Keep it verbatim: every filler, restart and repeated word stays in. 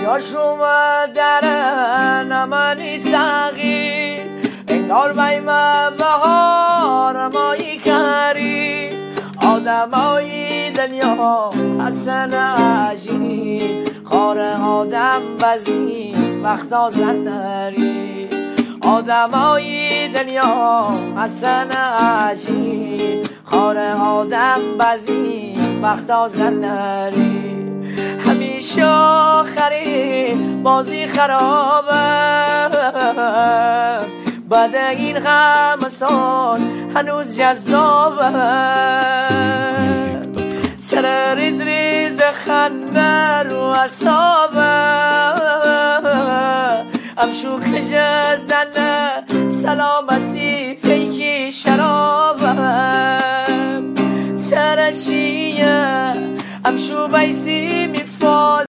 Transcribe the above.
جاشو در نمانی تغییر انگار بیمه بهار مایی کری آدمایی دنیا حسن عجیب خار آدم بزی وقتا زنری آدمایی دنیا حسن عجیب خار آدم بزی وقتا زنری همیشه آخری بازی خرابه بعد این همه سال هنوز جذابه سر ریز ریز خنده رو اصابه امشو کجه زنه سلامتی پیکی شرابه سر چیه امشو بیزی می